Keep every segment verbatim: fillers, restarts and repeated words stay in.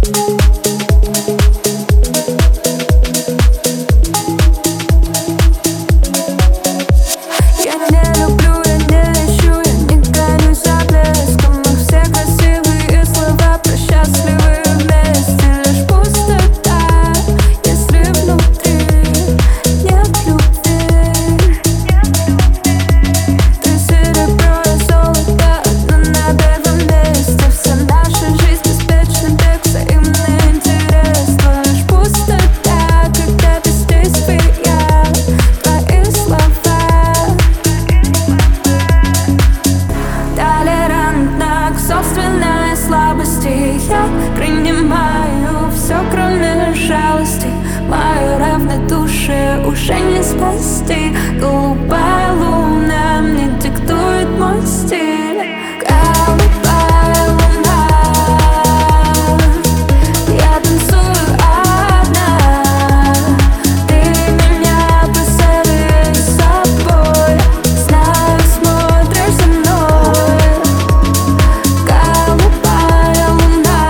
Я принимаю все, кроме жалости. Мое равнодушие уже не спасти. Голубая луна мне диктует мой стиль. Голубая луна, я танцую одна. Ты меня позови с собой. Знаю, смотришь за мной. Голубая луна,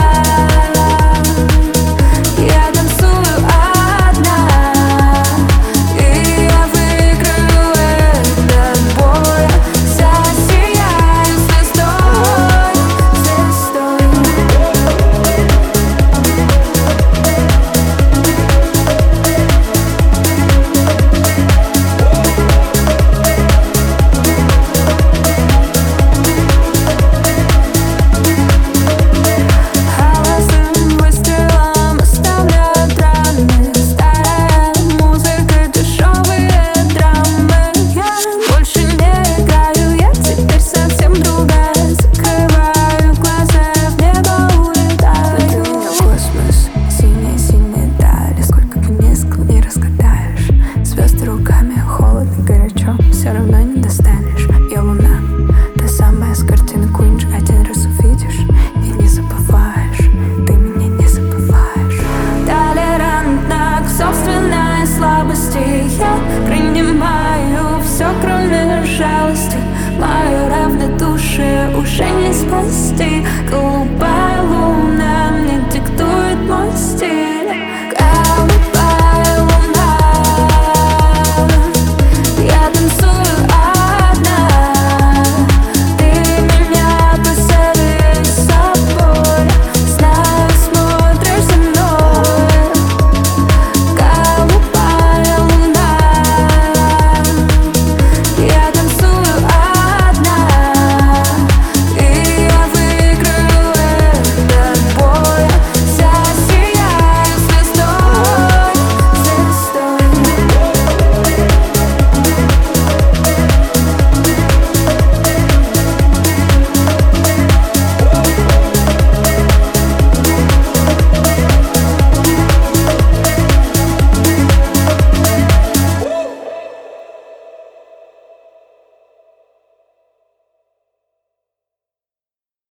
я танцую одна. И я выиграю этот бой. Засияю звездой, звездой. Холостым выстрелом оставляют раны. Старая музыка, дешевые драмы. Я больше не играю, я теперь совсем другая. Закрываю глаза, в небо улетаю. Ты меня в космос, синие-синие дали. Сколько бы ни искал, не разгадаешь. Звезды руками, холодно, горячо, все равно не достанешь. Я луна, та самая с картины Куинджи. Один раз увидишь и не забываешь. Ты меня не забываешь. Толерантна к собственной слабости. Я принимаю все, кроме жалости. Мое равнодушие уже не спасти. Голубая